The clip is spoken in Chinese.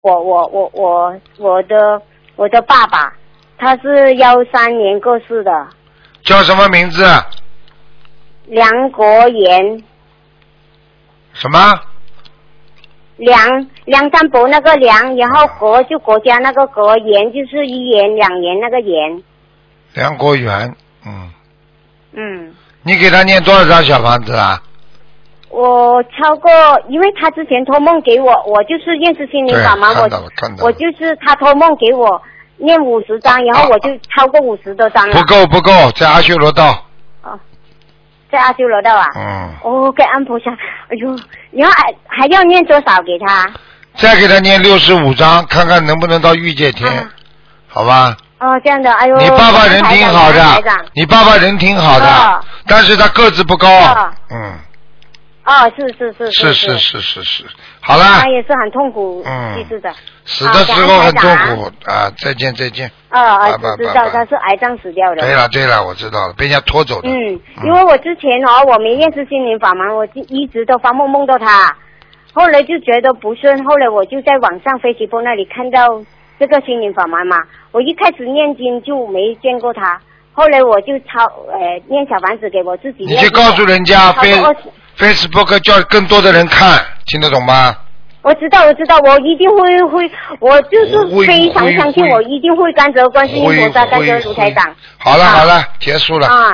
我的爸爸，他是13年过世的。 叫什么名字？ 梁国炎。 什么？ 梁山伯那个梁，然后国就国家那个国，炎就是一言两言那个言。 梁国元，你给他念多少张小房子啊？ 我超过，因为他之前托梦给我，我就是认识心灵法门，我就是他托梦给我念50张，然后我就超过50多张了。 不够，在阿修罗道。 在阿修罗道啊？给安菩萨，哎呦，然后还要念多少给他？ 再给他念65张，看看能不能到御界天，好吧？ 这样的，哎呦。 你爸爸人挺好的，你爸爸人挺好的，但是他个子不高，是，好了。 他也是很痛苦，去世的。 死的时候很痛苦啊！再见。知道他是癌症死掉的。 对了，我知道了，被人家拖走的。 因为我之前我没认识心灵法门，我就一直都发梦到他，后来就觉得不顺，后来我就在网上飞机波那里看到这个心灵法门嘛，我一开始念经就没见过他，后来我就念小房子给我自己念。 你就告诉人家Facebook 叫更多的人看，听得懂吗？ 我知道，我一定会，我就是非常相信，我一定会甘蔗观世音菩萨，甘蔗卢台长。 好了，结束了。